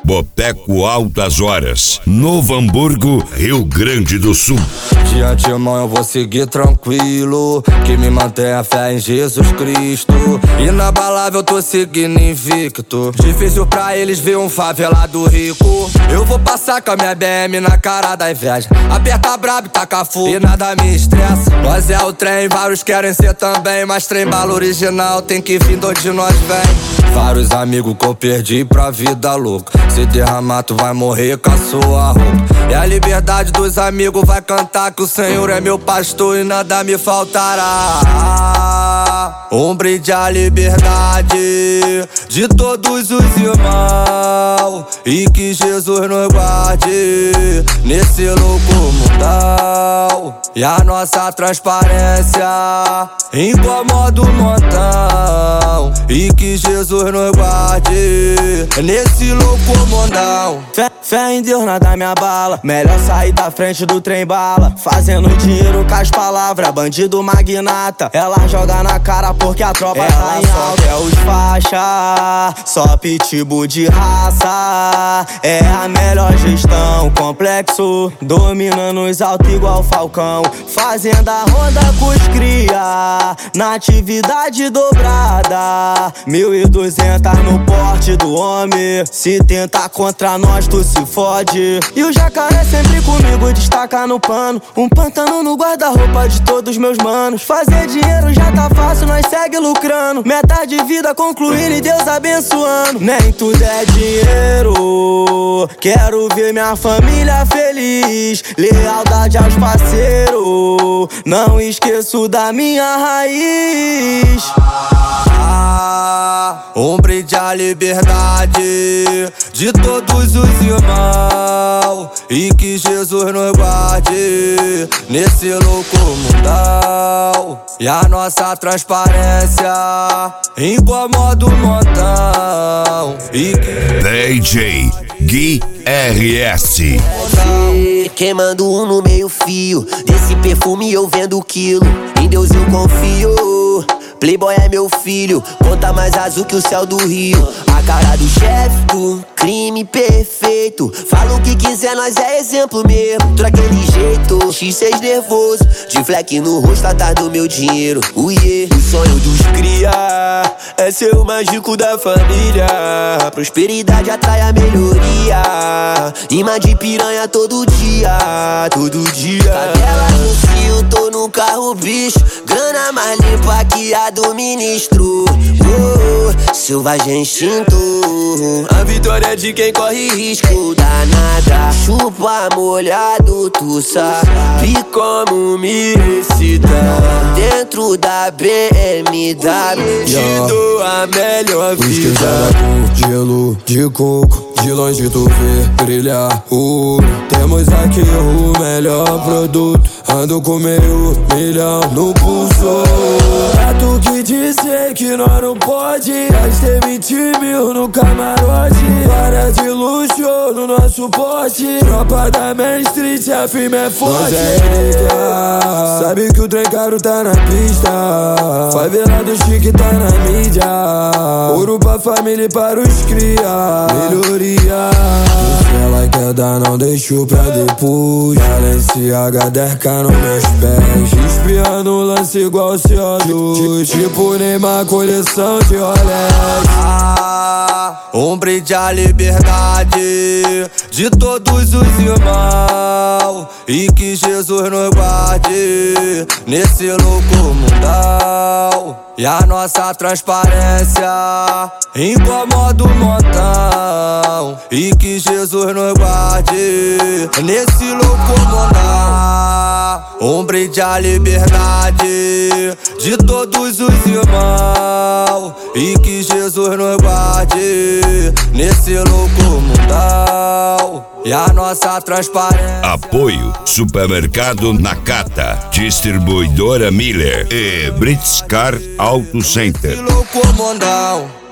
Boteco Altas Horas, Novo Hamburgo, Rio Grande do Sul. De antemão eu vou seguir tranquilo, que me mantém a fé em Jesus Cristo. Inabalável, eu tô seguindo invicto. Difícil pra eles ver um favelado rico. Eu vou passar com a minha BM na cara da inveja. Aperta brabo e taca fogo e nada me estressa. Nós é o trem, vários querem ser também, mas trem bala original tem que vir de onde nós vem. Vários amigos que eu perdi pra vida louca. Se derramar tu vai morrer com a sua roupa. E a liberdade dos amigos vai cantar que o Senhor é meu pastor e nada me faltará. Um brinde à liberdade de todos os irmãos, e que Jesus nos guarde nesse louco mundão. E a nossa transparência incomoda o montão, e que Jesus nos guarde nesse louco mundão. Fé em Deus, nada me abala. Melhor sair da frente do trem bala, fazendo dinheiro com as palavras. Bandido magnata, ela joga na cara porque a tropa tá em alta. É os faixa, só pitbull de raça. É a melhor gestão, complexo dominando os altos igual Falcão. Fazenda ronda com os cria, na atividade dobrada. 1.200 no porte do homem. Se tentar contra nós tu se fode. E o jacaré sempre comigo, destaca no pano. Um pantano no guarda-roupa de todos meus manos. Fazer dinheiro já tá fácil, nós segue lucrando. Meta de vida concluindo e Deus abençoando. Nem tudo é dinheiro, quero ver minha família feliz. Lealdade aos parceiros, não esqueço da minha raiz. Um brinde à liberdade de todos os irmãos, e que Jesus nos guarde nesse louco mundão. E a nossa transparência incomoda o montão, e que DJ Gui RS. Queimando um no meio fio, desse perfume eu vendo quilo. Em Deus eu confio, Playboy é meu filho, conta mais azul que o céu do Rio. A cara do chefe do crime perfeito, fala o que quiser, nós é exemplo mesmo. Daquele jeito, X6 nervoso, de fleck no rosto atrás do meu dinheiro. O sonho dos cria é ser o mágico da família. Prosperidade atrai a melhoria, imã de piranha todo dia, todo dia. Cadela no fio, tô no carro bicho, grana mais limpa que a do ministro. Selvagem instinto, a vitória é de quem corre risco. Danada, chupa molhado, tu sabe como me excitar. Dentro da BMW, te dou a melhor vida. Gelo de coco, de longe tu vê brilhar ouro. Temos aqui o melhor produto, ando com $500 mil no pulso. É tu que dizer que nós não pode, gastei 20 mil no camarote. Para de luxo no nosso pote, tropa da Main Street, a firme é forte. Sabe que o trem caro tá na pista, favelado chique tá na mídia. Ouro pra família e para os cria, melhoria. Se ela quer dar, não deixo pra depois. Balenciaga 10K nos meus pés, espiando o lance igual CO2, tipo Neymar, coleção de Rolex. Um brinde à liberdade de todos os irmãos, e que Jesus nos guarde nesse louco mundão. E a nossa transparência incomoda o montão, e que Jesus nos guarde nesse louco mundão. Um brinde à liberdade de todos os irmãos, e que Jesus nos guarde nesse louco mundão. E a nossa transparência. Apoio Supermercado Nakata, Distribuidora Miller e Brits Car Auto Center. Esse louco mundão.